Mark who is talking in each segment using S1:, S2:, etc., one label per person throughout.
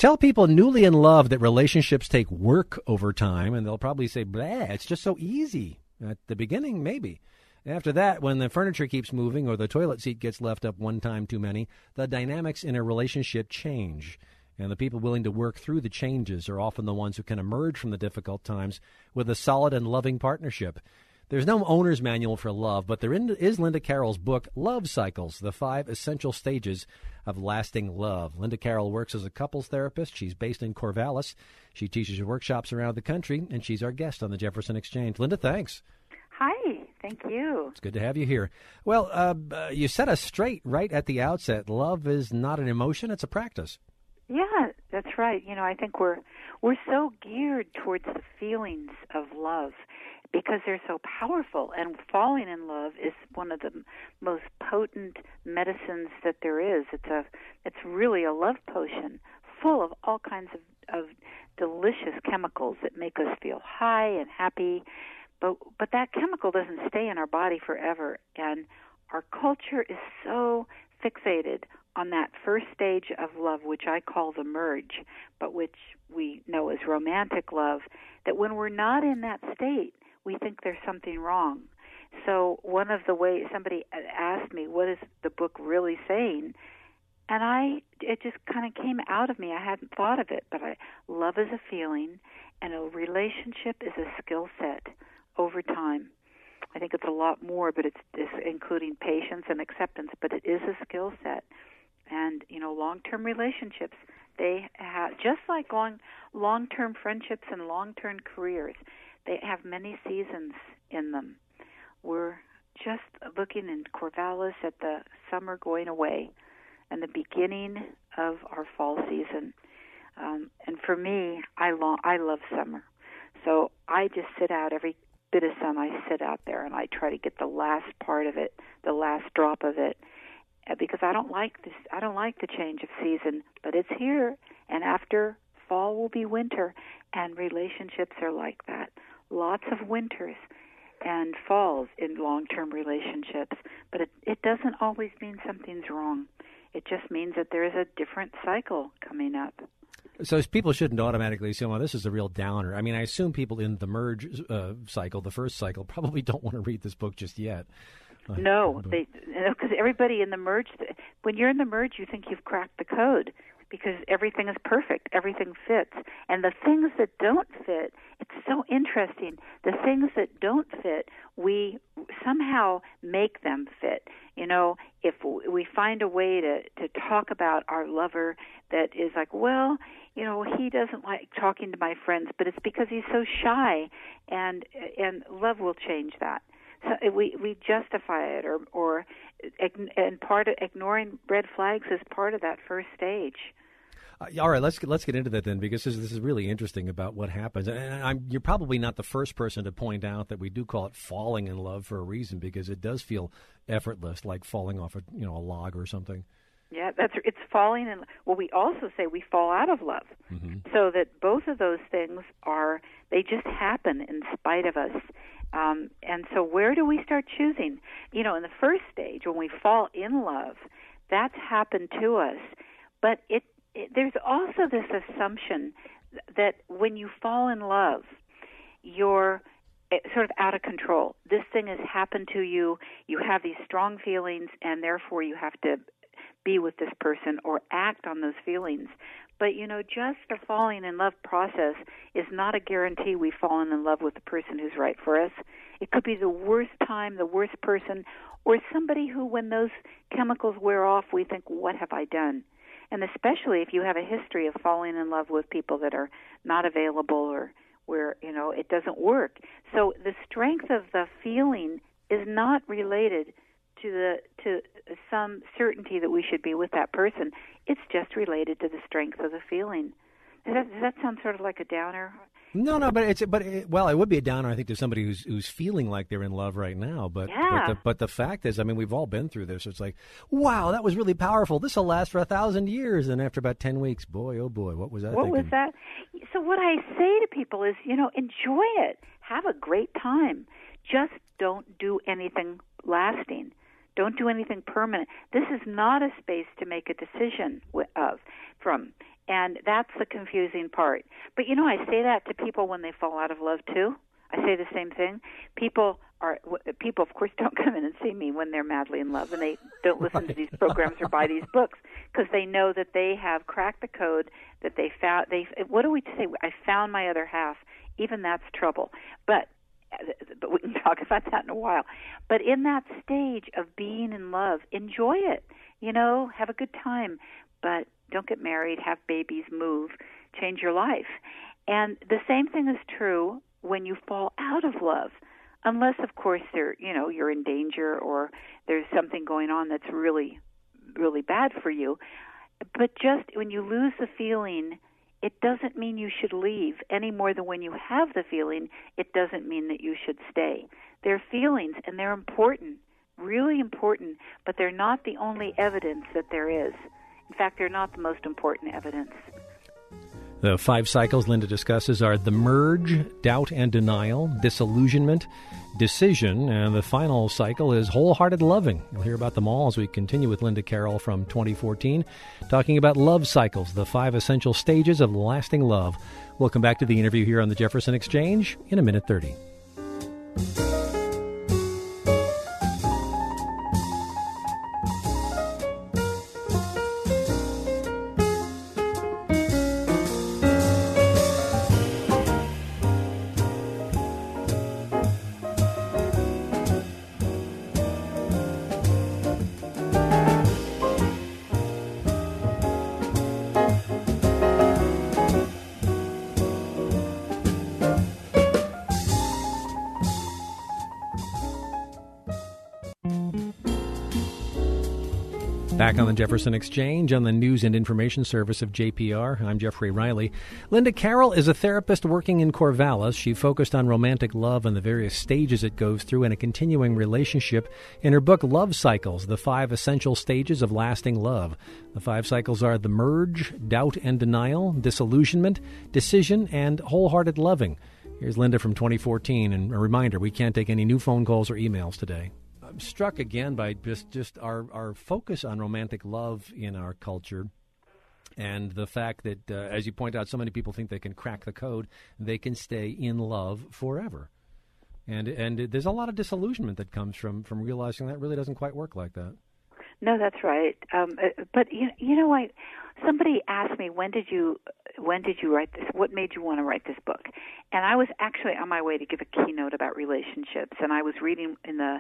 S1: Tell people newly in love that relationships take work over time, and they'll probably say, "Blah, it's just so easy." At the beginning, maybe. After that, when the furniture keeps moving or the toilet seat gets left up one time too many, the dynamics in a relationship change. And the people willing to work through the changes are often the ones who can emerge from the difficult times with a solid and loving partnership. There's no owner's manual for love, but there is Linda Carroll's book, Love Cycles, The 5 Essential Stages of Lasting Love. Linda Carroll works as a couples therapist. She's based in Corvallis. She teaches workshops around the country, and she's our guest on the Jefferson Exchange. Linda, thanks.
S2: Hi, thank you.
S1: It's good to have you here. Well, you set us straight right at the outset. Love is not an emotion, it's a practice.
S2: Yeah, that's right. You know, I think we're so geared towards the feelings of love because they're so powerful, and falling in love is one of the most potent medicines that there is. It's really a love potion full of all kinds of delicious chemicals that make us feel high and happy. But that chemical doesn't stay in our body forever, and our culture is so fixated on that first stage of love, which I call the merge, but which we know as romantic love, that when we're not in that state, we think there's something wrong. So one of the ways somebody asked me, what is the book really saying? And it just kind of came out of me. I hadn't thought of it, but love is a feeling, and a relationship is a skill set over time. I think it's a lot more, but it's including patience and acceptance, but it is a skill set. And, you know, long-term relationships, they have, just like long-term friendships and long-term careers, they have many seasons in them. We're just looking in Corvallis at the summer going away and the beginning of our fall season. And for me, I love summer. So I just sit out every bit of sun. I sit out there and I try to get the last part of it, the last drop of it, because I don't like this. I don't like the change of season, but it's here. And after fall will be winter, and relationships are like that. Lots of winters and falls in long-term relationships, but it doesn't always mean something's wrong. It just means that there is a different cycle coming up.
S1: So people shouldn't automatically assume, well, this is a real downer. I mean, I assume people in the merge cycle, the first cycle, probably don't want to read this book just yet.
S2: No, because everybody in the merge, when you're in the merge, you think you've cracked the code because everything is perfect, everything fits. And the things that don't fit, it's so interesting. The things that don't fit, we somehow make them fit. You know, if we find a way to talk about our lover that is like, well, you know, he doesn't like talking to my friends, but it's because he's so shy, and love will change that. So we justify it, and part of ignoring red flags is part of that first stage.
S1: All right, let's get into that then, because this is really interesting about what happens. And you're probably not the first person to point out that we do call it falling in love for a reason, because it does feel effortless, like falling off a log or something.
S2: Yeah, it's falling in. Well, we also say we fall out of love, so that both of those things they just happen in spite of us. And so where do we start choosing? You know, in the first stage, when we fall in love, that's happened to us. But there's also this assumption that when you fall in love, you're sort of out of control. This thing has happened to you. You have these strong feelings, and therefore you have to be with this person or act on those feelings. But, you know, just the falling in love process is not a guarantee we've fallen in love with the person who's right for us. It could be the worst time, the worst person, or somebody who, when those chemicals wear off, we think, what have I done? And especially if you have a history of falling in love with people that are not available or where, you know, it doesn't work. So the strength of the feeling is not related to some certainty that we should be with that person. It's just related to the strength of the feeling. Does that sound sort of like a downer?
S1: No, but it would be a downer, I think, to somebody who's feeling like they're in love right now. But
S2: yeah.
S1: but the fact is, I mean, we've all been through this. It's like, wow, that was really powerful. This will last for 1,000 years. And after about 10 weeks, boy, oh boy, what was that?
S2: What was that? So what I say to people is, you know, enjoy it. Have a great time. Just don't do anything lasting. Don't do anything permanent. This is not a space to make a decision from. And that's the confusing part. But, I say that to people when they fall out of love, too. I say the same thing. People, of course, don't come in and see me when they're madly in love, and they don't listen to these programs or buy these books because they know that they have cracked the code, that they found. What do we say? I found my other half. Even that's trouble. But we can talk about that in a while. But in that stage of being in love, enjoy it. Have a good time. But don't get married, have babies, move, change your life. And the same thing is true when you fall out of love, unless, of course, you're in danger or there's something going on that's really, really bad for you. But just when you lose the feeling, it doesn't mean you should leave any more than when you have the feeling, it doesn't mean that you should stay. They're feelings, and they're important, really important, but they're not the only evidence that there is. In fact, they're not the most important evidence.
S1: The 5 cycles Linda discusses are the merge, doubt and denial, disillusionment, decision, and the final cycle is wholehearted loving. You'll hear about them all as we continue with Linda Carroll from 2014, talking about love cycles, the 5 essential stages of lasting love. We'll come back to the interview here on the Jefferson Exchange in 1:30. Back on the Jefferson Exchange on the News and Information Service of JPR. I'm Jeffrey Riley. Linda Carroll is a therapist working in Corvallis. She focused on romantic love and the various stages it goes through in a continuing relationship in her book Love Cycles, the 5 essential stages of lasting love. The 5 cycles are the merge, doubt and denial, disillusionment, decision, and wholehearted loving. Here's Linda from 2014, and a reminder, we can't take any new phone calls or emails today. I'm struck again by just our focus on romantic love in our culture, and the fact that, as you point out, so many people think they can crack the code, they can stay in love forever. And there's a lot of disillusionment that comes from realizing that really doesn't quite work like that.
S2: No, that's right. But somebody asked me, when did you write this? What made you want to write this book? And I was actually on my way to give a keynote about relationships, and I was reading in the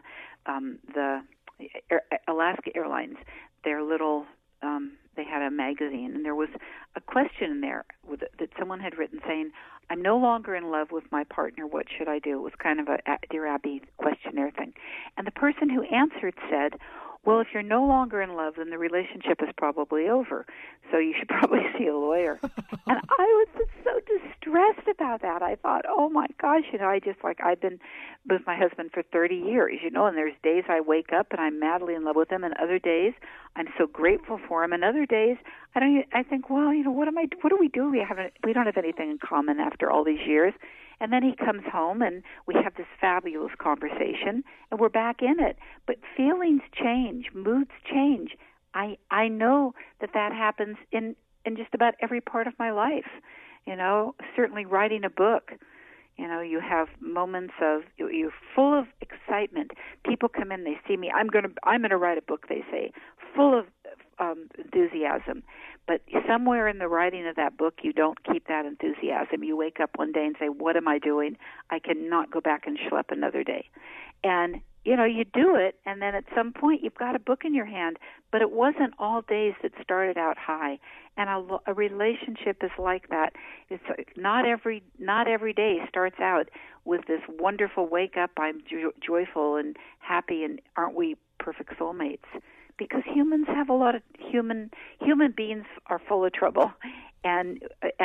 S2: Alaska Airlines, their little, they had a magazine, and there was a question in there that someone had written saying, I'm no longer in love with my partner, what should I do? It was kind of a Dear Abby questionnaire thing. And the person who answered said, well, if you're no longer in love, then the relationship is probably over, so you should probably see a lawyer. And I was just so distressed about that. I thought, oh, my gosh, I've been with my husband for 30 years, and there's days I wake up and I'm madly in love with him, and other days I'm so grateful for him, and other days I think, well, what do we do? We don't have anything in common after all these years. And then he comes home, and we have this fabulous conversation, and we're back in it. But feelings change, moods change. I know that happens in just about every part of my life. Certainly writing a book. You have moments of you're full of excitement. People come in, they see me. I'm gonna write a book. They say, full of enthusiasm. But somewhere in the writing of that book, you don't keep that enthusiasm. You wake up one day and say, what am I doing? I cannot go back and schlep another day. And, you do it, and then at some point you've got a book in your hand. But it wasn't all days that started out high. And a relationship is like that. It's not every day starts out with this wonderful wake up, I'm joyful and happy, and aren't we perfect soulmates? Because humans have a lot of human beings are full of trouble, and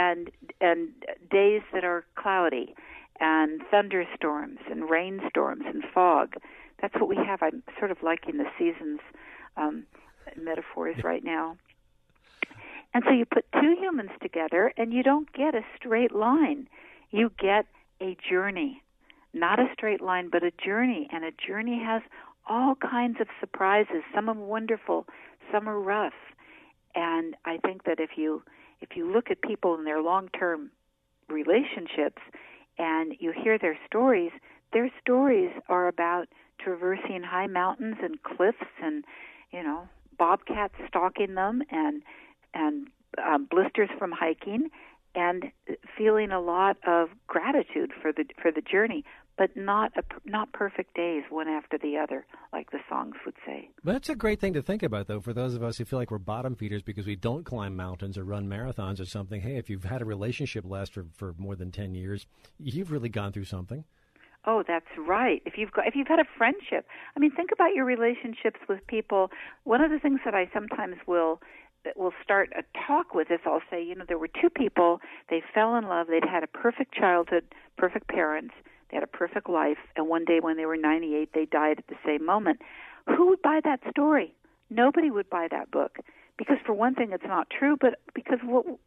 S2: days that are cloudy, and thunderstorms and rainstorms and fog. That's what we have. I'm sort of liking the seasons metaphors right now. And so you put two humans together, and you don't get a straight line. You get a journey, not a straight line, but a journey, and a journey has all kinds of surprises. Some are wonderful, some are rough. And I think that if you if you look at people in their long-term relationships and you hear their stories are about traversing high mountains and cliffs and, bobcats stalking them and blisters from hiking, and feeling a lot of gratitude for the journey, but not perfect days one after the other, like the songs would say.
S1: But that's a great thing to think about, though, for those of us who feel like we're bottom feeders because we don't climb mountains or run marathons or something. Hey, if you've had a relationship last for more than 10 years, you've really gone through something.
S2: Oh, that's right. If you've had a friendship, think about your relationships with people. One of the things that I sometimes will start a talk with is I'll say, there were two people, they fell in love, they'd had a perfect childhood, perfect parents, they had a perfect life, and one day when they were 98, they died at the same moment. Who would buy that story? Nobody would buy that book. Because for one thing, it's not true, but because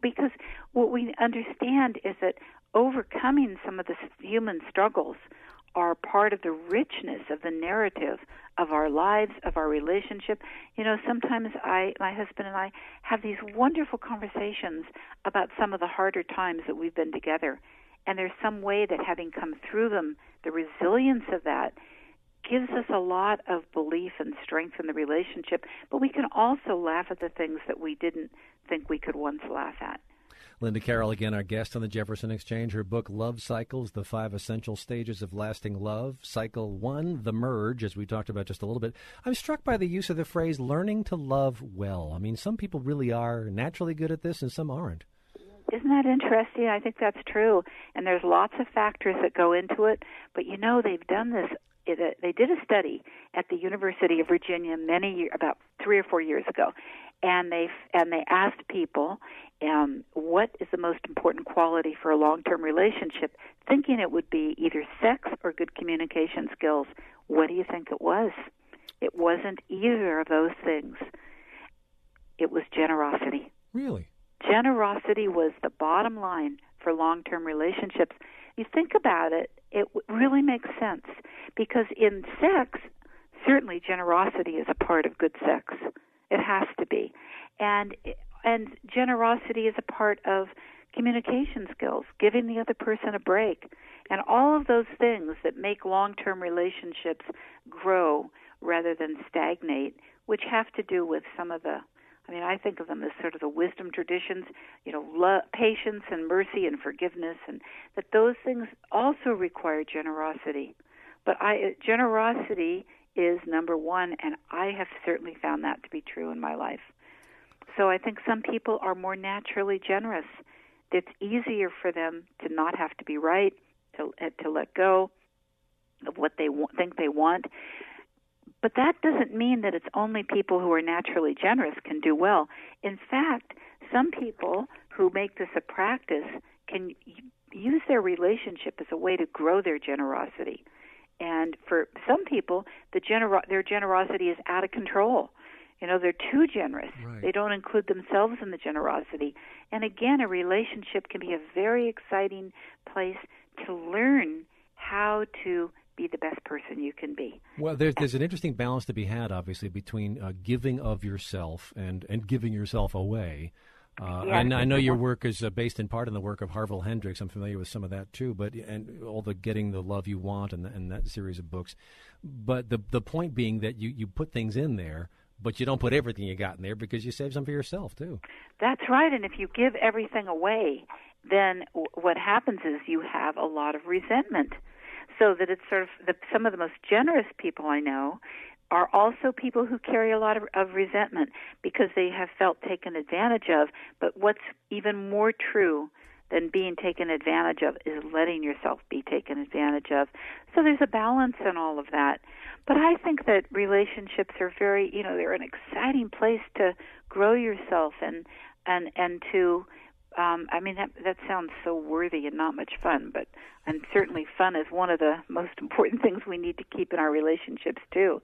S2: what we understand is that overcoming some of the human struggles are part of the richness of the narrative of our lives, of our relationship. Sometimes my husband and I have these wonderful conversations about some of the harder times that we've been together. And there's some way that having come through them, the resilience of that gives us a lot of belief and strength in the relationship, but we can also laugh at the things that we didn't think we could once laugh at.
S1: Linda Carroll, again, our guest on the Jefferson Exchange. Her book, Love Cycles, The 5 Essential Stages of Lasting Love. Cycle 1, The Merge, as we talked about just a little bit. I'm struck by the use of the phrase, learning to love well. Some people really are naturally good at this and some aren't.
S2: Isn't that interesting? I think that's true. And there's lots of factors that go into it. But, they've done this. They did a study at the University of Virginia about 3 or 4 years ago, and they asked people what is the most important quality for a long-term relationship, thinking it would be either sex or good communication skills. What do you think it was? It wasn't either of those things. It was generosity.
S1: Really?
S2: Generosity was the bottom line for long-term relationships. You think about it, it really makes sense, because in sex, certainly generosity is a part of good sex. It has to be. And generosity is a part of communication skills, giving the other person a break, and all of those things that make long-term relationships grow rather than stagnate, which have to do with some of the, I think of them as sort of the wisdom traditions, patience and mercy and forgiveness, and that those things also require generosity. But generosity is number one, and I have certainly found that to be true in my life. So I think some people are more naturally generous. It's easier for them to not have to be right, to let go of what they think they want. But that doesn't mean that it's only people who are naturally generous can do well. In fact, some people who make this a practice can use their relationship as a way to grow their generosity. And for some people, their generosity is out of control. They're too generous.
S1: Right.
S2: They don't include themselves in the generosity. And again, a relationship can be a very exciting place to learn how to be the best person you can be.
S1: Well, there's an interesting balance to be had, obviously, between giving of yourself and giving yourself away. And I know your work is based in part on the work of Harville Hendrix. I'm familiar with some of that too, and all the Getting the Love You Want and that series of books. But the point being that you put things in there, but you don't put everything you got in there because you save some for yourself too.
S2: That's right. And if you give everything away, then what happens is you have a lot of resentment. So that it's sort of some of the most generous people I know are also people who carry a lot of resentment because they have felt taken advantage of. But what's even more true than being taken advantage of is letting yourself be taken advantage of. So there's a balance in all of that. But I think that relationships are very, they're an exciting place to grow yourself and to, that sounds so worthy and not much fun, and certainly fun is one of the most important things we need to keep in our relationships too.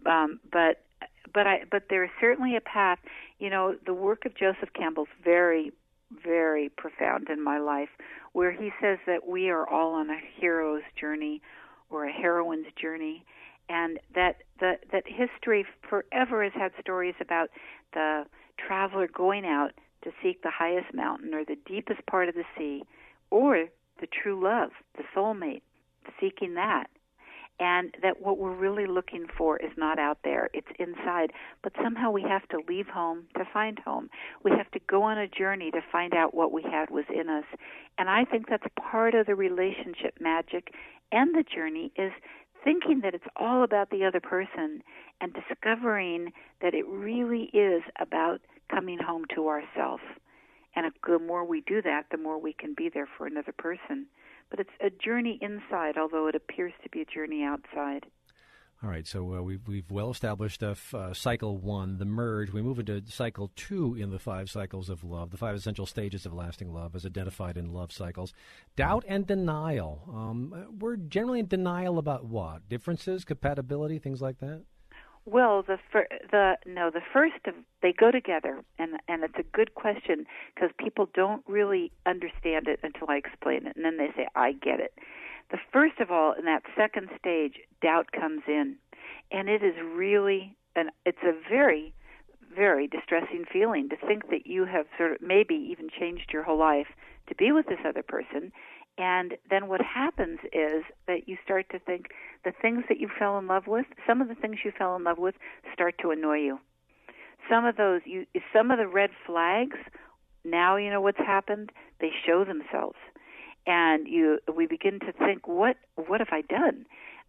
S2: But there is certainly a path. The work of Joseph Campbell is very, very profound in my life, where he says that we are all on a hero's journey or a heroine's journey, and that history forever has had stories about the traveler going out to seek the highest mountain or the deepest part of the sea, or the true love, the soulmate, seeking that. And that what we're really looking for is not out there, it's inside. But somehow we have to leave home to find home. We have to go on a journey to find out what we had was in us. And I think that's part of the relationship magic and the journey, is thinking that it's all about the other person and discovering that it really is about coming home to ourselves. And the more we do that, the more we can be there for another person. But it's a journey inside, although it appears to be a journey outside.
S1: All right, so we've well established cycle 1, the merge. We move into cycle 2 in the 5 cycles of love, the 5 essential stages of lasting love as identified in love cycles. Doubt and denial. We're generally in denial about what? Differences, compatibility, things like that?
S2: Well, the first of, they go together, and it's a good question because people don't really understand it until I explain it, and then they say, I get it. The first of all, in that second stage, doubt comes in, and it is really, it's a very, very distressing feeling to think that you have sort of maybe even changed your whole life to be with this other person. And then what happens is that you start to think the things that you fell in love with, some of the things you fell in love with start to annoy you. Some of the red flags, now you know what's happened, they show themselves. And we begin to think, what have I done?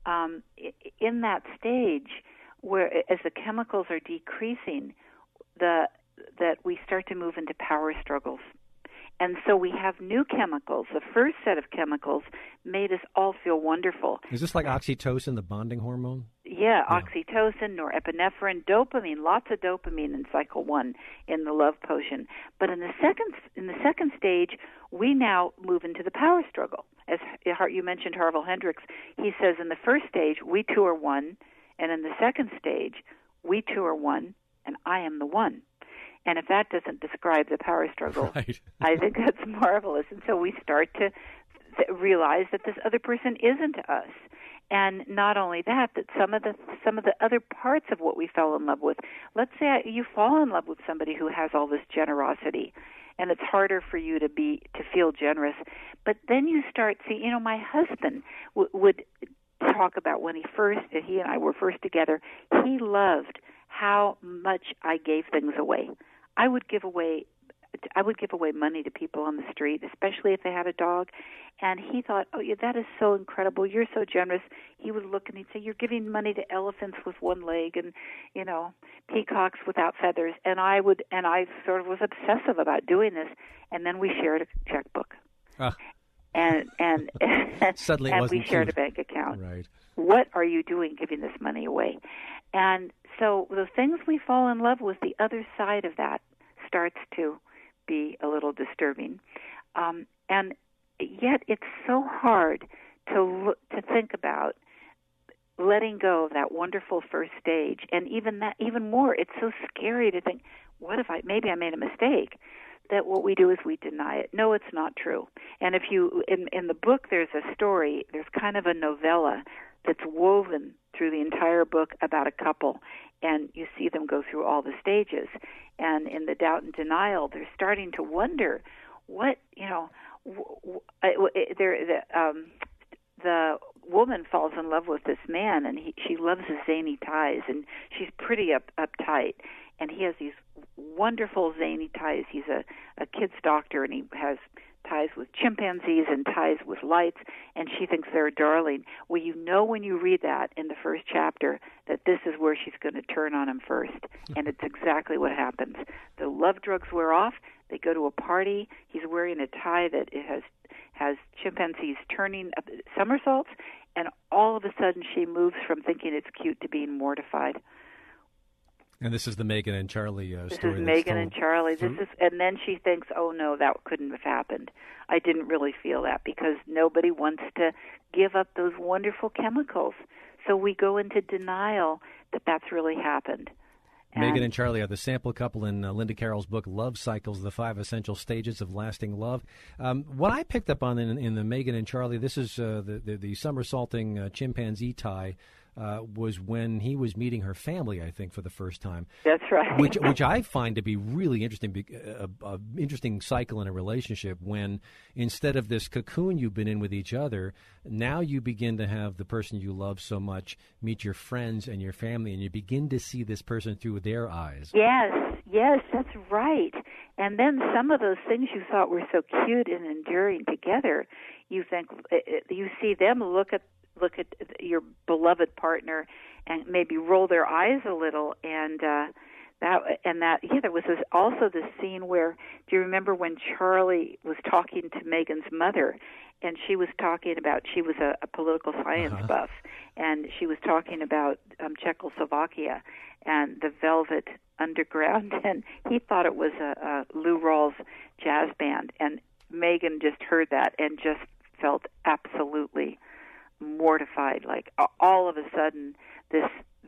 S2: In that stage, where as the chemicals are decreasing, that we start to move into power struggles. And so we have new chemicals. The first set of chemicals made us all feel wonderful.
S1: Is this like oxytocin, the bonding hormone?
S2: Yeah, oxytocin, norepinephrine, dopamine, lots of dopamine in cycle 1 in the love potion. But in the second stage, we now move into the power struggle. As you mentioned Harville Hendrix, he says in the first stage, we two are one, and in the second stage, we two are one, and I am the one. And if that doesn't describe the power struggle, right. I think that's marvelous. And so we start to realize that this other person isn't us. And not only that, that some of the other parts of what we fell in love with. Let's say you fall in love with somebody who has all this generosity, and it's harder for you to feel generous. But then you start seeing, my husband would talk about when he and I were first together, he loved how much I gave things away. I would give away money to people on the street, especially if they had a dog. And he thought, oh, yeah, that is so incredible. You're so generous. He would look and he'd say, you're giving money to elephants with one leg and, peacocks without feathers. And I sort of was obsessive about doing this. And then we shared a checkbook. And
S1: suddenly
S2: and
S1: it wasn't
S2: we shared
S1: cute.
S2: A bank account.
S1: Right.
S2: What are you doing giving this money away? And so the things we fall in love with, the other side of that starts to be a little disturbing. And yet it's so hard to think about letting go of that wonderful first stage. And even more, it's so scary to think, maybe I made a mistake. That what we do is we deny it. No, it's not true. And if you, in the book, there's a story, there's kind of a novella that's woven through the entire book about a couple, and you see them go through all the stages. And in the doubt and denial, they're starting to wonder the woman falls in love with this man, and she loves his zany ties, and she's pretty uptight. And he has these wonderful zany ties. He's a kid's doctor, and he has ties with chimpanzees and ties with lights, and she thinks they're a darling. Well, when you read that in the first chapter that this is where she's going to turn on him first, and it's exactly what happens. The love drugs wear off. They go to a party. He's wearing a tie that has chimpanzees turning somersaults, and all of a sudden she moves from thinking it's cute to being mortified.
S1: And this is the Megan and Charlie story.
S2: This is Megan and Charlie. And then she thinks, oh, no, that couldn't have happened. I didn't really feel that because nobody wants to give up those wonderful chemicals. So we go into denial that that's really happened.
S1: Megan and Charlie are the sample couple in Linda Carroll's book, Love Cycles, the 5 Essential Stages of Lasting Love. What I picked up on in the Megan and Charlie, this is the somersaulting chimpanzee tie. was when he was meeting her family, I think, for the first time.
S2: That's right.
S1: Which I find to be really interesting, interesting cycle in a relationship when instead of this cocoon you've been in with each other, now you begin to have the person you love so much meet your friends and your family, and you begin to see this person through their eyes.
S2: Yes, that's right. And then some of those things you thought were so cute and enduring together, you see them look at your beloved partner and maybe roll their eyes a little, and there was also this scene where, do you remember when Charlie was talking to Megan's mother, and she was talking about, she was a political science buff, and she was talking about Czechoslovakia and the Velvet Underground, and he thought it was a Lou Rawls jazz band, and Megan just heard that and just felt absolutely mortified. Like all of a sudden, this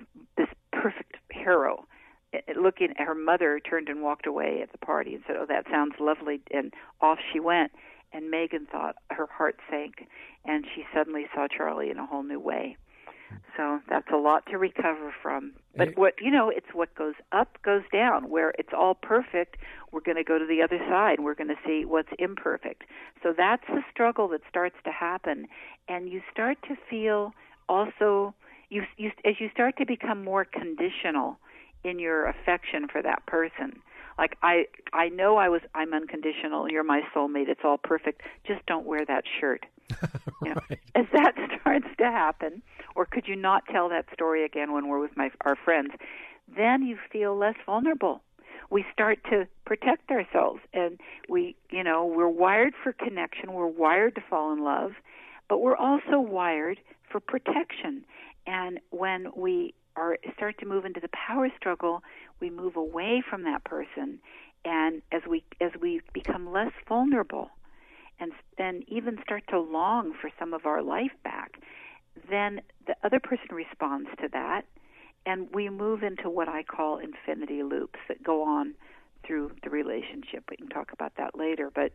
S2: perfect hero, looking at her mother, turned and walked away at the party and said, "Oh, that sounds lovely," and off she went. And Megan thought her heart sank, and she suddenly saw Charlie in a whole new way. So that's a lot to recover from. But it's what goes up goes down. Where it's all perfect, we're going to go to the other side. We're going to see what's imperfect. So that's the struggle that starts to happen, and you start to feel also as you start to become more conditional in your affection for that person. Like I know I'm unconditional. You're my soulmate. It's all perfect. Just don't wear that shirt.
S1: Right.
S2: As that starts to happen, or could you not tell that story again when we're with our friends? Then you feel less vulnerable. We start to protect ourselves, and we're wired for connection. We're wired to fall in love, but we're also wired for protection. And when we start to move into the power struggle, we move away from that person, and as we become less vulnerable, and then even start to long for some of our life back, then the other person responds to that, and we move into what I call infinity loops that go on through the relationship. We can talk about that later, but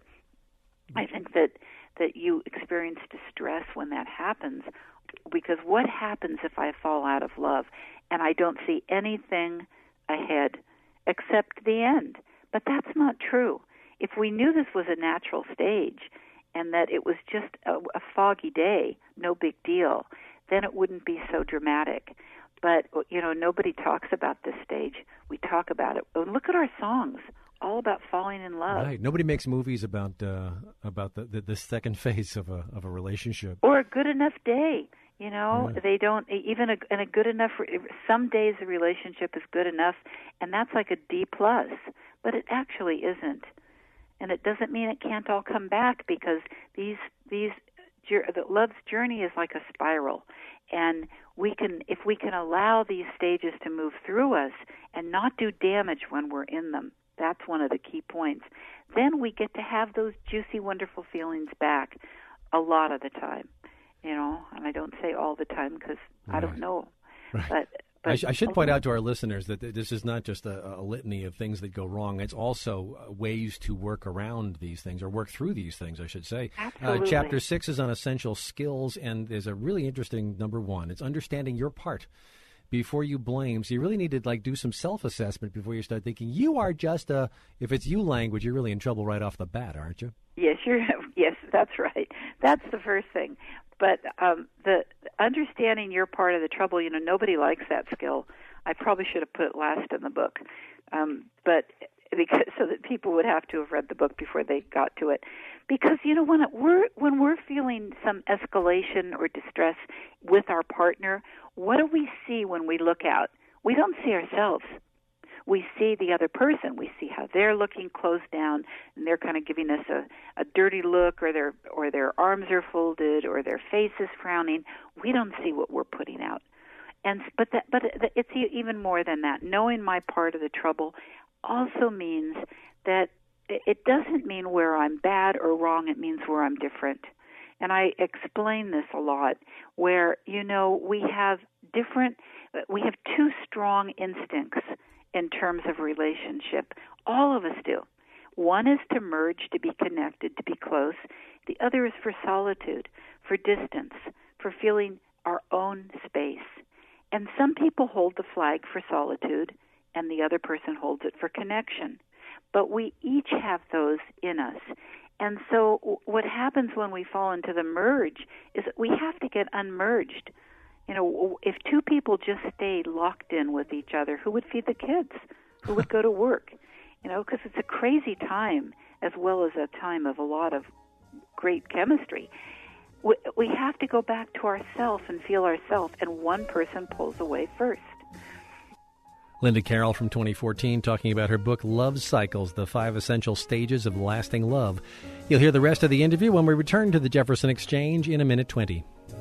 S2: I think that you experience distress when that happens, because what happens if I fall out of love and I don't see anything ahead except the end? But that's not true. If we knew this was a natural stage and that it was just a foggy day, no big deal, then it wouldn't be so dramatic. But, nobody talks about this stage. We talk about it. And look at our songs, all about falling in love.
S1: Right. Nobody makes movies about the second phase of a relationship.
S2: Or a good enough day.
S1: Yeah.
S2: They don't even in a good enough. Some days the relationship is good enough, and that's like a D+. But it actually isn't, and it doesn't mean it can't all come back, because the love's journey is like a spiral, and if we can allow these stages to move through us and not do damage when we're in them. That's one of the key points. Then we get to have those juicy, wonderful feelings back a lot of the time. And I don't say all the time because I don't know.
S1: Right. But I should point out to our listeners that this is not just a litany of things that go wrong. It's also ways to work around these things, or work through these things, I should say.
S2: Absolutely.
S1: Chapter 6 is on essential skills, and there's a really interesting number 1. It's understanding your part before you blame. So you really need to do some self-assessment before you start thinking you are just if it's you language, you're really in trouble right off the bat, aren't you?
S2: Yes, yes, that's right. That's the first thing. But the understanding your part of the trouble, nobody likes that skill. I probably should have put it last in the book, but so that people would have to have read the book before they got to it. Because when we're feeling some escalation or distress with our partner, what do we see when we look out? We don't see ourselves. We see the other person. We see how they're looking closed down, and they're kind of giving us a dirty look, or their arms are folded, or their face is frowning. We don't see what we're putting out. But it's even more than that. Knowing my part of the trouble also means that it doesn't mean where I'm bad or wrong. It means where I'm different. And I explain this a lot, where we have two strong instincts in terms of relationship. All of us do. One is to merge, to be connected, to be close. The other is for solitude, for distance, for feeling our own space. And some people hold the flag for solitude, and the other person holds it for connection. But we each have those in us. And so what happens when we fall into the merge is that we have to get unmerged. You know, if two people just stayed locked in with each other, who would feed the kids? Who would go to work? You know, because it's a crazy time as well as a time of a lot of great chemistry. We have to go back to ourself and feel ourself, and one person pulls away first.
S1: Linda Carroll from 2014 talking about her book Love Cycles, The 5 Essential Stages of Lasting Love. You'll hear the rest of the interview when we return to the Jefferson Exchange in a minute 20.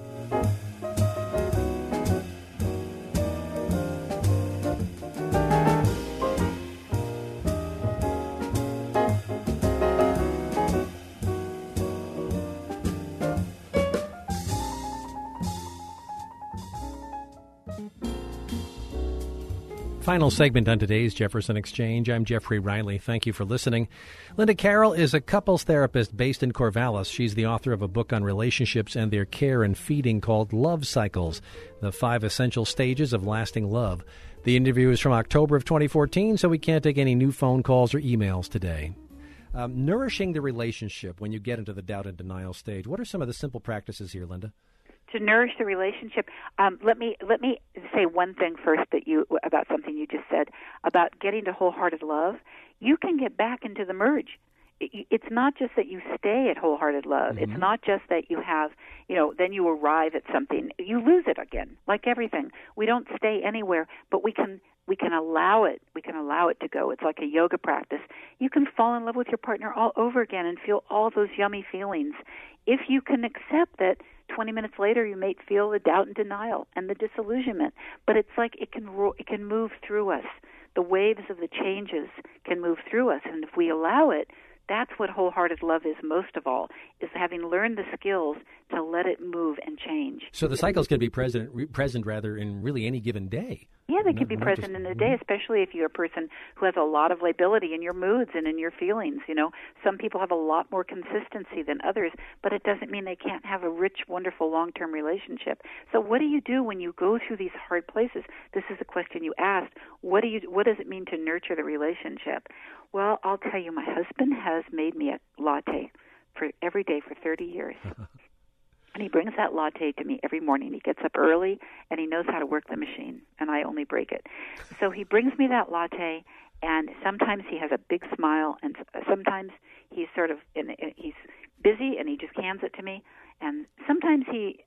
S1: Final segment on today's Jefferson Exchange. I'm Jeffrey Riley. Thank you for listening. Linda Carroll is a couples therapist based in Corvallis. She's the author of a book on relationships and their care and feeding called Love Cycles, The 5 Essential Stages of Lasting Love. The interview is from October of 2014, so we can't take any new phone calls or emails today. Nourishing the relationship when you get into the doubt and denial stage. What are some of the simple practices here, Linda?
S2: To nourish the relationship, let me say one thing first about something you just said about getting to wholehearted love. You can get back into the merge. It's not just that you stay at wholehearted love. Mm-hmm. It's not just that you have, then you arrive at something. You lose it again, like everything. We don't stay anywhere, but we can allow it. We can allow it to go. It's like a yoga practice. You can fall in love with your partner all over again and feel all those yummy feelings. If you can accept that 20 minutes later you may feel the doubt and denial and the disillusionment, but it's like it can move through us. The waves of the changes can move through us, and if we allow it, that's what wholehearted love is most of all, is having learned the skills to let it move and change.
S1: So the cycles can be present in really any given day.
S2: Yeah, they can be present in the day, especially if you're a person who has a lot of lability in your moods and in your feelings. Some people have a lot more consistency than others, but it doesn't mean they can't have a rich, wonderful, long-term relationship. So what do you do when you go through these hard places? This is a question you asked. What does it mean to nurture the relationship? Well, I'll tell you, my husband has made me a latte for every day for 30 years. And he brings that latte to me every morning. He gets up early, and he knows how to work the machine, and I only break it. So he brings me that latte, and sometimes he has a big smile, and sometimes he's he's busy, and he just hands it to me. And sometimes he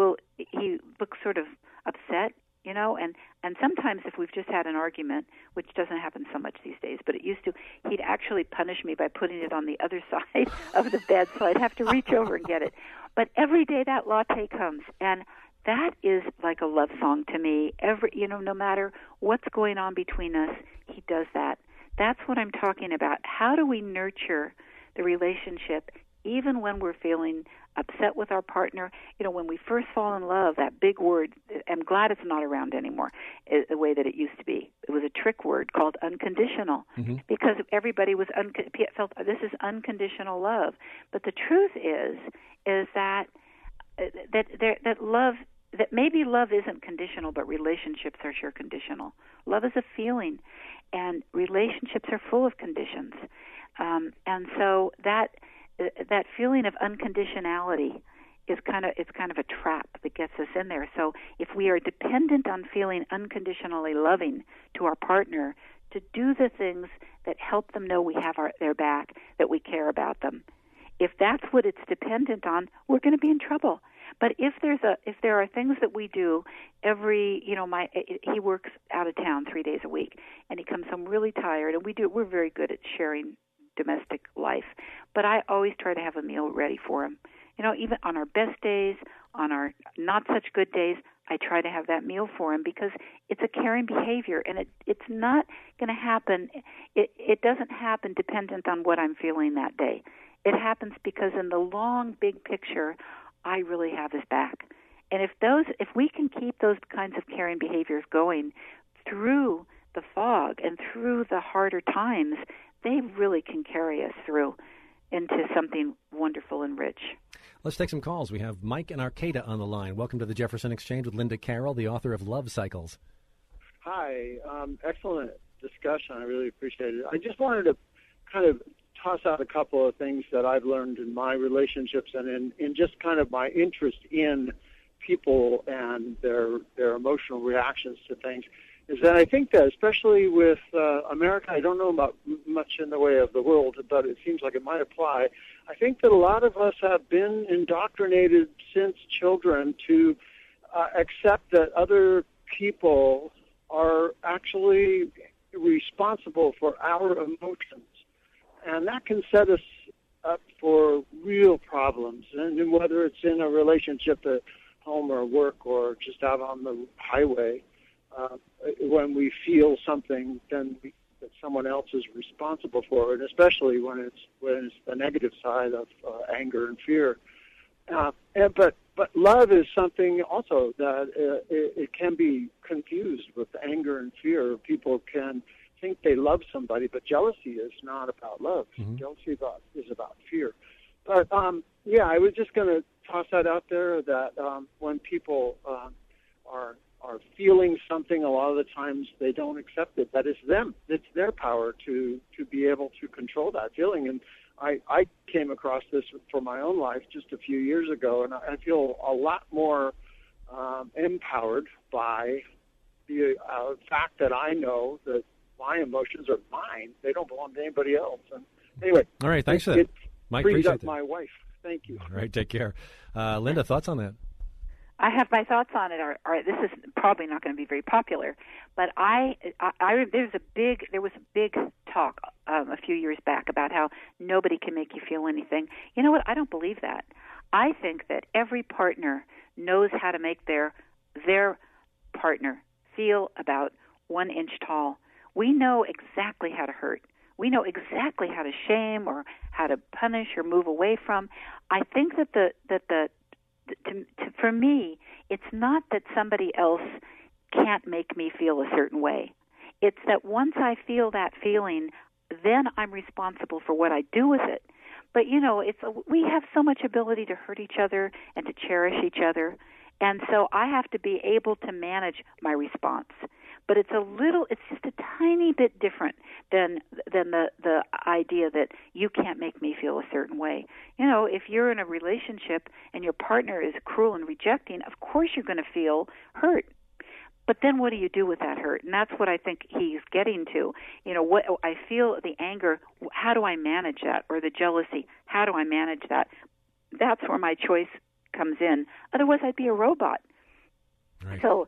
S2: looks sort of upset, and sometimes if we've just had an argument, which doesn't happen so much these days, but it used to, he'd actually punish me by putting it on the other side of the bed, so I'd have to reach over and get it. But every day that latte comes, and that is like a love song to me. No matter what's going on between us, he does that. That's what I'm talking about. How do we nurture the relationship even when we're feeling upset with our partner? When we first fall in love, that big word, I'm glad it's not around anymore the way that it used to be. It was a trick word called unconditional, because everybody felt this is unconditional love. But the truth is that love, that maybe love isn't conditional, but relationships are sure conditional. Love is a feeling, and relationships are full of conditions. And so that feeling of unconditionality is kind of a trap that gets us in there. So if we are dependent on feeling unconditionally loving to our partner, to do the things that help them know we have their back, that we care about them, if that's what it's dependent on, we're going to be in trouble. But if there are things that we do he works out of town 3 days a week, and he comes home really tired, and we're very good at sharing domestic life, but I always try to have a meal ready for him. Even on our best days, on our not such good days, I try to have that meal for him, because it's a caring behavior, and it's not going to happen. It doesn't happen dependent on what I'm feeling that day. It happens because in the long, big picture, I really have his back. And if we can keep those kinds of caring behaviors going through the fog and through the harder times, they really can carry us through. into something wonderful and rich.
S1: Let's take some calls. We have Mike and Arcata on the line. Welcome to the Jefferson Exchange with Linda Carroll, the author of Love Cycles.
S3: Hi. Excellent discussion. I really appreciate it. I just wanted to kind of toss out a couple of things that I've learned in my relationships and in just kind of my interest in people and their emotional reactions to things, is that I think that especially with America, I don't know about much in the way of the world, but it seems like it might apply. I think that a lot of us have been indoctrinated since children to accept that other people are actually responsible for our emotions. And that can set us up for real problems. And whether it's in a relationship at home or work or just out on the highway, when we feel something then that someone else is responsible for, and especially when it's the negative side of anger and fear. But love is something also that it can be confused with anger and fear. People can think they love somebody, but jealousy is not about love. Mm-hmm. Jealousy is about fear. But I was just going to toss that out there that when people are feeling something, a lot of the times they don't accept it. That is them. It's their power to be able to control that feeling. And I came across this for my own life just a few years ago, and I feel a lot more empowered by the fact that I know that my emotions are mine. They don't belong to anybody else. And anyway.
S1: All right, thanks for that, Mike.
S3: Freed
S1: appreciate
S3: up
S1: that.
S3: My wife. Thank you.
S1: All right, take care. Linda, thoughts on that?
S2: I have my thoughts on it. This is probably not going to be very popular, but there was a big talk a few years back about how nobody can make you feel anything. You know what? I don't believe that. I think that every partner knows how to make their partner feel about 1 inch tall. We know exactly how to hurt. We know exactly how to shame or how to punish or move away from. I think that for me, it's not that somebody else can't make me feel a certain way. It's that once I feel that feeling, then I'm responsible for what I do with it. But, we have so much ability to hurt each other and to cherish each other. And so I have to be able to manage my response. But it's just a tiny bit different than the idea that you can't make me feel a certain way. If you're in a relationship and your partner is cruel and rejecting, of course you're going to feel hurt. But then what do you do with that hurt? And that's what I think he's getting to. What I feel the anger, how do I manage that? Or the jealousy, how do I manage that? That's where my choice comes in. Otherwise I'd be a robot.
S1: Right.
S2: So,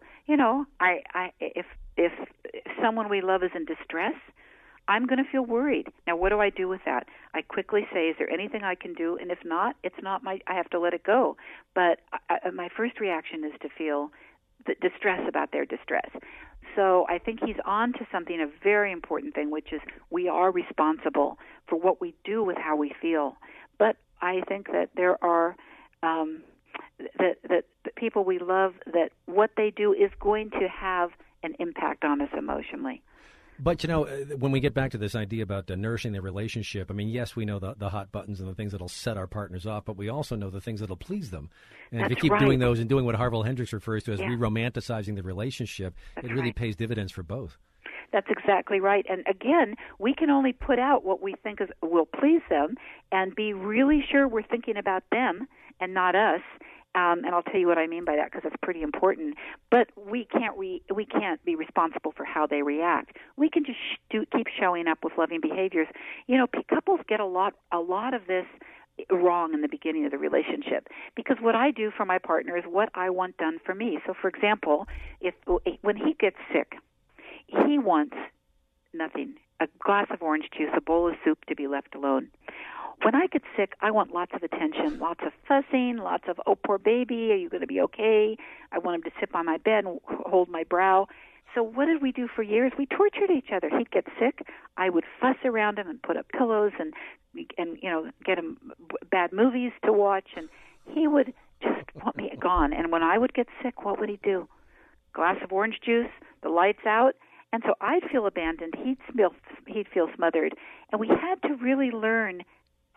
S2: if someone we love is in distress, I'm going to feel worried. Now, what do I do with that? I quickly say, is there anything I can do? And if not, I have to let it go. But my first reaction is to feel the distress about their distress. So I think he's on to something, a very important thing, which is we are responsible for what we do with how we feel. But I think that there are that the people we love, that what they do is going to have an impact on us emotionally.
S1: But, when we get back to this idea about nourishing the relationship, I mean, yes, we know the hot buttons and the things that will set our partners off, but we also know the things that will please them. And
S2: That's
S1: if you keep
S2: right.
S1: doing those and doing what Harville Hendricks refers to as
S2: Yeah.
S1: re-romanticizing the relationship,
S2: That's
S1: it really
S2: right.
S1: pays dividends for both.
S2: That's exactly right. And again, we can only put out what we think will please them and be really sure we're thinking about them and not us. And I'll tell you what I mean by that, because it's pretty important. But we can't be responsible for how they react. We can just keep showing up with loving behaviors. Couples get a lot of this wrong in the beginning of the relationship, because what I do for my partner is what I want done for me. So, for example, when he gets sick, he wants nothing: a glass of orange juice, a bowl of soup, to be left alone. When I get sick, I want lots of attention, lots of fussing, lots of, oh, poor baby, are you going to be okay? I want him to sit by my bed and hold my brow. So what did we do for years? We tortured each other. He'd get sick. I would fuss around him and put up pillows and get him bad movies to watch, and he would just want me gone. And when I would get sick, what would he do? Glass of orange juice, the lights out. And so I'd feel abandoned. He'd feel smothered. And we had to really learn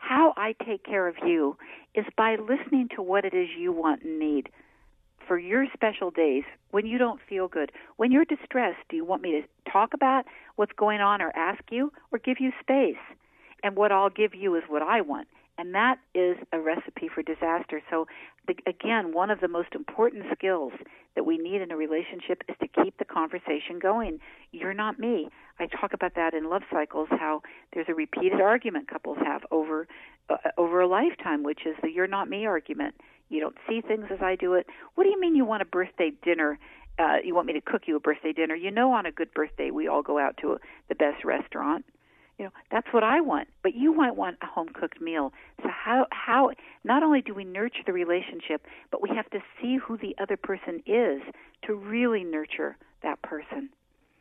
S2: how I take care of you is by listening to what it is you want and need for your special days when you don't feel good. When you're distressed, do you want me to talk about what's going on or ask you or give you space? And what I'll give you is what I want. And that is a recipe for disaster. So, again, one of the most important skills that we need in a relationship is to keep the conversation going. You're not me. I talk about that in Love Cycles, how there's a repeated argument couples have over a lifetime, which is the you're not me argument. You don't see things as I do it. What do you mean you want a birthday dinner? You want me to cook you a birthday dinner? You know, on a good birthday, we all go out to the best restaurant. You know, that's what I want, but you might want a home-cooked meal. So how not only do we nurture the relationship, but we have to see who the other person is to really nurture that person.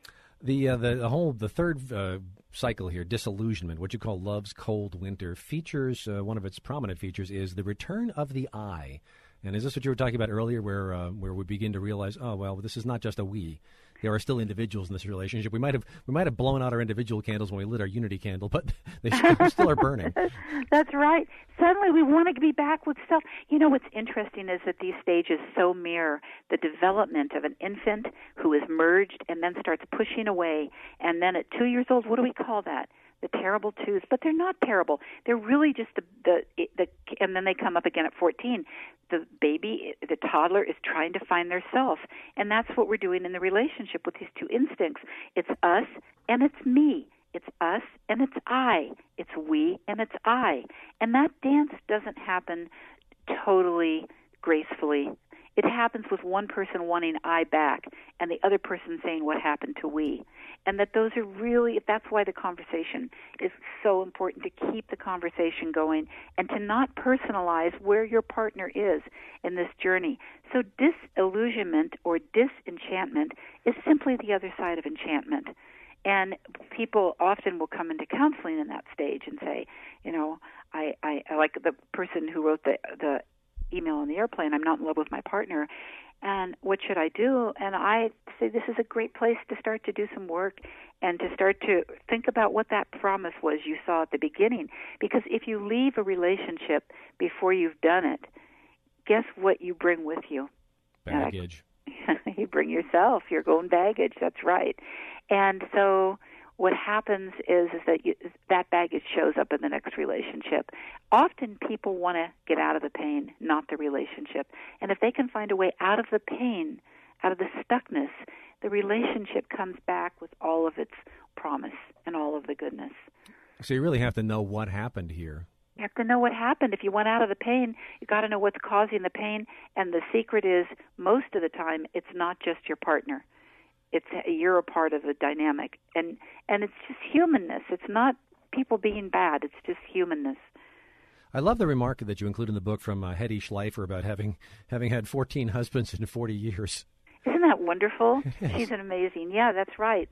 S1: The third cycle here, disillusionment, what you call love's cold winter, features one of its prominent features is the return of the I. And is this what you were talking about earlier, where we begin to realize, oh well, this is not just a we. There are still individuals in this relationship. We might have blown out our individual candles when we lit our unity candle, but they still are burning.
S2: That's right. Suddenly we want to be back with self. You know, what's interesting is that these stages so mirror the development of an infant who is merged and then starts pushing away. And then at 2 years old, what do we call that? The terrible twos. But they're not terrible. They're really just the and then they come up again at 14. The baby, the toddler, is trying to find their self. And that's what we're doing in the relationship with these two instincts. It's us and it's me. It's us and it's I. It's we and it's I. And that dance doesn't happen totally gracefully. It happens with one person wanting I back and the other person saying what happened to we. And that those are really, that's why the conversation is so important, to keep the conversation going and to not personalize where your partner is in this journey. So disillusionment or disenchantment is simply the other side of enchantment. And people often will come into counseling in that stage and say, you know, I like the person who wrote the email on the airplane, I'm not in love with my partner, and what should I do? And I say this is a great place to start to do some work and to start to think about what that promise was you saw at the beginning. Because if you leave a relationship before you've done it, guess what you bring with you?
S1: Baggage.
S2: You bring yourself, your own baggage, that's right. And so what happens is that that baggage shows up in the next relationship. Often people want to get out of the pain, not the relationship. And if they can find a way out of the pain, out of the stuckness, the relationship comes back with all of its promise and all of the goodness.
S1: So you really have to know what happened here.
S2: You have to know what happened. If you want out of the pain, you've got to know what's causing the pain. And the secret is, most of the time, it's not just your partner. You're a part of the dynamic, and it's just humanness. It's not people being bad. It's just humanness.
S1: I love the remark that you include in the book from Hedy Schleifer about having had 14 husbands in 40 years.
S2: Isn't that wonderful? She's an amazing. Yeah, that's right.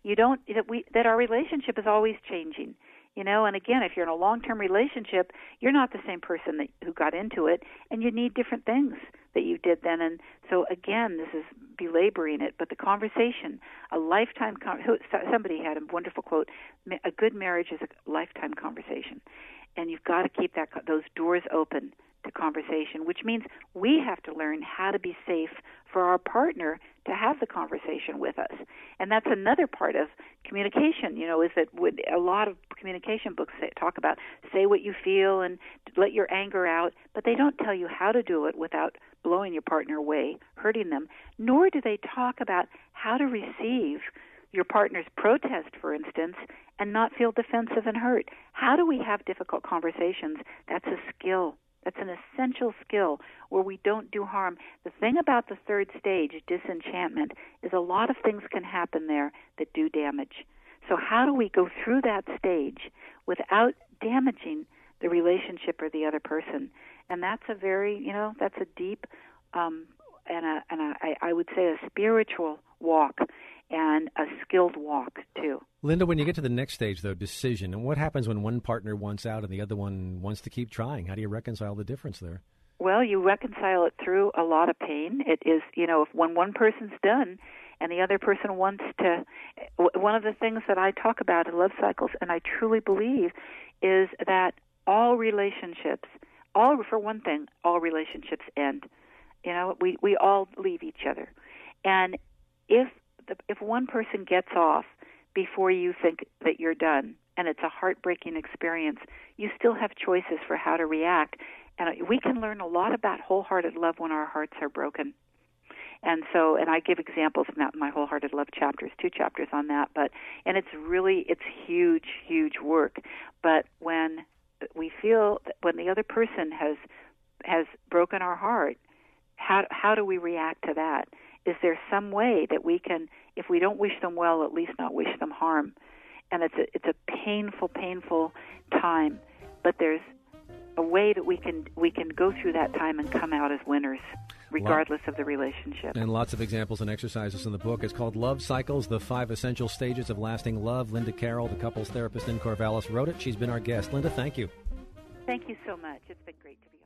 S2: That our relationship is always changing. You know, and again, if you're in a long-term relationship, you're not the same person who got into it, and you need different things that you did then. And so, again, this is belaboring it, but the conversation, a lifetime somebody had a wonderful quote, a good marriage is a lifetime conversation. And you've got to keep those doors open to conversation, which means we have to learn how to be safe for our partner to have the conversation with us. And that's another part of communication, you know, is that a lot of communication books talk about say what you feel and let your anger out, but they don't tell you how to do it without blowing your partner away, hurting them, nor do they talk about how to receive your partner's protest, for instance, and not feel defensive and hurt. How do we have difficult conversations? That's a skill. That's an essential skill where we don't do harm. The thing about the third stage, disenchantment, is a lot of things can happen there that do damage. So how do we go through that stage without damaging the relationship or the other person? And that's a very, that's a deep I would say a spiritual walk and a skilled walk, too.
S1: Linda, when you get to the next stage, though, decision, and what happens when one partner wants out and the other one wants to keep trying? How do you reconcile the difference there?
S2: Well, you reconcile it through a lot of pain. It is, if when one person's done and the other person wants to, one of the things that I talk about in Love Cycles, and I truly believe, is that all relationships, for one thing, all relationships end. You know, we all leave each other. And if one person gets off before you think that you're done, and it's a heartbreaking experience, you still have choices for how to react. And we can learn a lot about wholehearted love when our hearts are broken. And I give examples in my Wholehearted Love chapters, 2 chapters on that. And it's huge, huge work. But when we feel that when the other person has broken our heart, how do we react to that? Is there some way that we can, if we don't wish them well, at least not wish them harm? And it's a painful, painful time. But there's a way that we can go through that time and come out as winners, regardless of the relationship.
S1: And lots of examples and exercises in the book. It's called Love Cycles, The 5 Essential Stages of Lasting Love. Linda Carroll, the couples therapist in Corvallis, wrote it. She's been our guest. Linda, thank you.
S2: Thank you so much. It's been great to be on.